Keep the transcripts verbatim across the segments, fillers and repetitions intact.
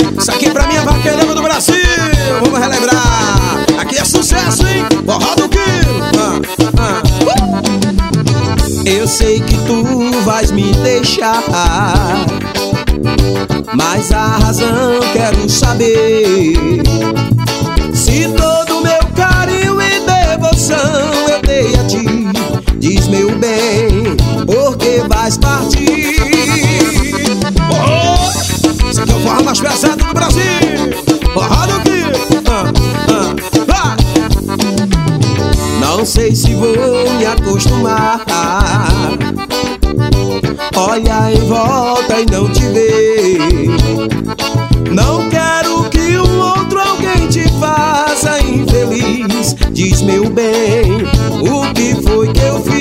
Isso aqui pra mim é vaqueirama do Brasil. Vamos relembrar. Aqui é sucesso, hein? Forró do quilo. ah, ah. uh! Eu sei que tu vais me deixar, mas a razão quero saber. Se todo meu carinho e devoção eu dei a ti, diz meu bem, porque vais partir. Oh, esse aqui é o forró mais pesado do Brasil. Forró do quilo. ah, ah, ah. Não sei se vou me acostumar, olha em volta e não te ver. Não quero que um outro alguém te faça infeliz. Diz meu bem, o que foi que eu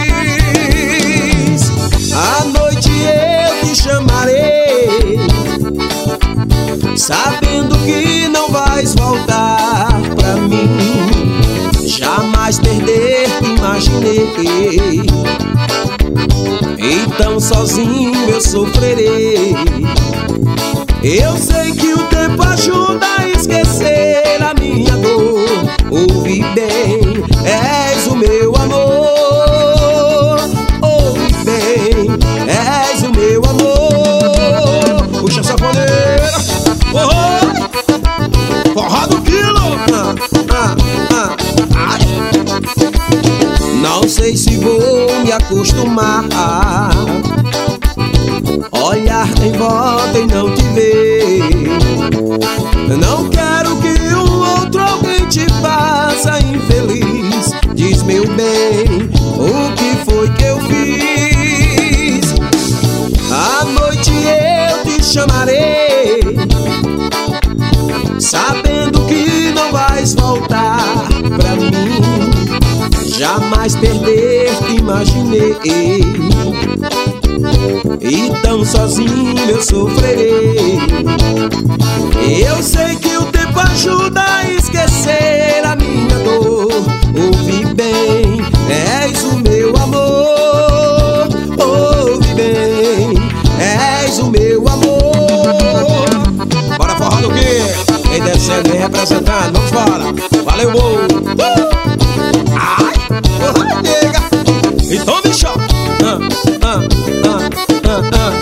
fiz? À noite eu te chamarei, sabendo que não vais voltar pra mim. Jamais perder te imaginei, então sozinho eu sofrerei. Eu sei que o tempo ajuda a esquecer a minha dor. Ouve bem, és o meu amor. Ouve bem, és o meu amor. Puxa a sanfoneira. Oh, forró do quilo. ah, ah, ah. Ai. Não sei se vou me acostumar, olhar em volta e não te ver. Não quero que um outro alguém te faça infeliz. Diz meu bem, o que foi que eu fiz? À noite eu te chamarei, sabendo que não vais voltar pra mim. Jamais perder te imaginei, então sozinho eu sofrerei. Eu sei que o tempo ajuda a esquecer a minha dor. Ouve bem, és o meu amor. Ouve bem, és o meu amor. Bora forró do quê? Vem descendo, vem representando, vamos fora. Valeu, uh! Ai, oh, nega. Então me chama. ah, ah, ah, ah, ah.